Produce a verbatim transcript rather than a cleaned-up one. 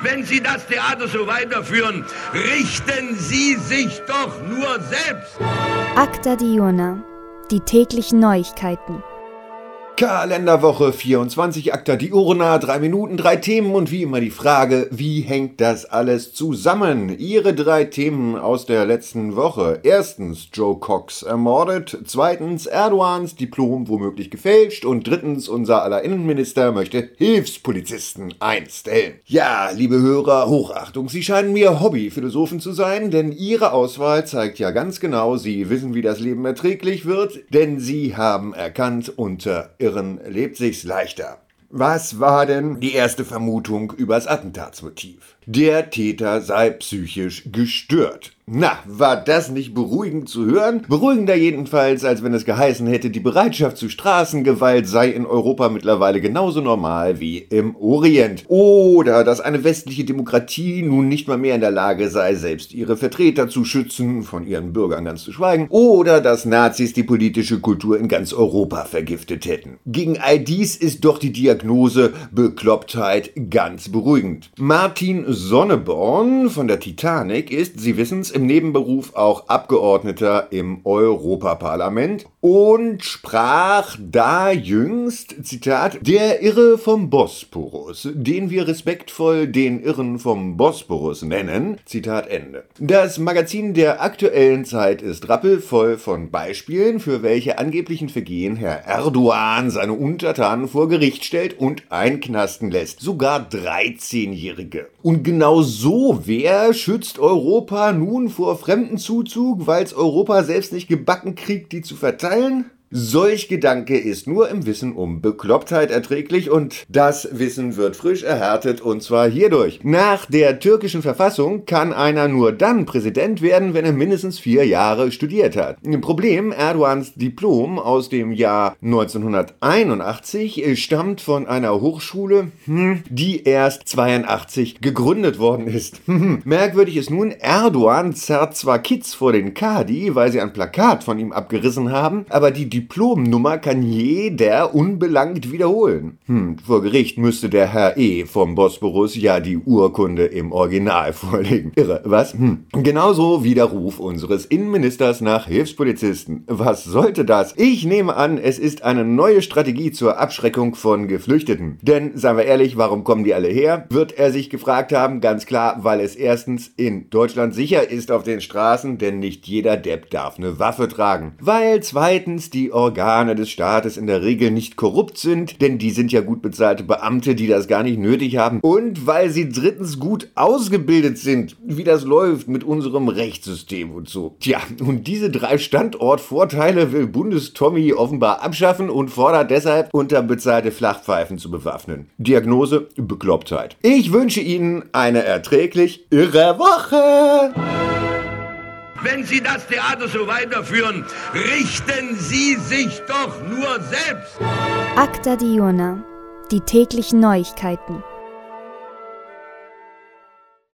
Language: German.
Wenn Sie das Theater so weiterführen, richten Sie sich doch nur selbst. Acta Diurna, die täglichen Neuigkeiten. Kalenderwoche vierundzwanzig, Acta Diurna, drei Minuten, drei Themen und wie immer die Frage, wie hängt das alles zusammen? Ihre drei Themen aus der letzten Woche. Erstens, Joe Cox ermordet. Zweitens, Erdogans Diplom womöglich gefälscht. Und drittens, unser aller Innenminister möchte Hilfspolizisten einstellen. Ja, liebe Hörer, Hochachtung, Sie scheinen mir Hobbyphilosophen zu sein, denn Ihre Auswahl zeigt ja ganz genau, Sie wissen, wie das Leben erträglich wird, denn Sie haben erkannt, unter Irren lebt sich's leichter. Was war denn die erste Vermutung übers Attentatsmotiv? Der Täter sei psychisch gestört. Na, war das nicht beruhigend zu hören? Beruhigender jedenfalls, als wenn es geheißen hätte, die Bereitschaft zu Straßengewalt sei in Europa mittlerweile genauso normal wie im Orient. Oder dass eine westliche Demokratie nun nicht mal mehr in der Lage sei, selbst ihre Vertreter zu schützen, von ihren Bürgern ganz zu schweigen. Oder dass Nazis die politische Kultur in ganz Europa vergiftet hätten. Gegen all dies ist doch die Diagnose Beklopptheit ganz beruhigend. Martin Sonneborn von der Titanic ist, Sie wissen's, im Nebenberuf auch Abgeordneter im Europaparlament und sprach da jüngst, Zitat, der Irre vom Bosporus, den wir respektvoll den Irren vom Bosporus nennen, Zitat Ende. Das Magazin der aktuellen Zeit ist rappelvoll von Beispielen, für welche angeblichen Vergehen Herr Erdogan seine Untertanen vor Gericht stellt und einknasten lässt, sogar dreizehnjährige. Und genau so wer schützt Europa nun vor Fremdenzuzug, weil's Europa selbst nicht gebacken kriegt, die zu verteilen? Solch Gedanke ist nur im Wissen um Beklopptheit erträglich und das Wissen wird frisch erhärtet und zwar hierdurch. Nach der türkischen Verfassung kann einer nur dann Präsident werden, wenn er mindestens vier Jahre studiert hat. Problem, Erdogans Diplom aus dem Jahr neunzehnhunderteinundachtzig stammt von einer Hochschule, hm, die erst zweiundachtzig gegründet worden ist. Merkwürdig ist nun, Erdogan zerrt zwar Kids vor den Kadi, weil sie ein Plakat von ihm abgerissen haben, aber die Diplomnummer kann jeder unbelangt wiederholen. Hm, vor Gericht müsste der Herr E. vom Bosporus ja die Urkunde im Original vorlegen. Irre, was? Hm. Genauso wie der Ruf unseres Innenministers nach Hilfspolizisten. Was sollte das? Ich nehme an, es ist eine neue Strategie zur Abschreckung von Geflüchteten. Denn, seien wir ehrlich, warum kommen die alle her? Wird er sich gefragt haben, ganz klar, weil es erstens in Deutschland sicher ist auf den Straßen, denn nicht jeder Depp darf eine Waffe tragen. Weil zweitens die Organe des Staates in der Regel nicht korrupt sind, denn die sind ja gut bezahlte Beamte, die das gar nicht nötig haben. Und weil sie drittens gut ausgebildet sind, wie das läuft mit unserem Rechtssystem und so. Tja, und diese drei Standortvorteile will Bundestommy offenbar abschaffen und fordert deshalb, unterbezahlte Flachpfeifen zu bewaffnen. Diagnose: Beklopptheit. Ich wünsche Ihnen eine erträglich irre Woche! Wenn Sie das Theater so weiterführen, richten Sie sich doch nur selbst. Acta Diurna, die täglichen Neuigkeiten.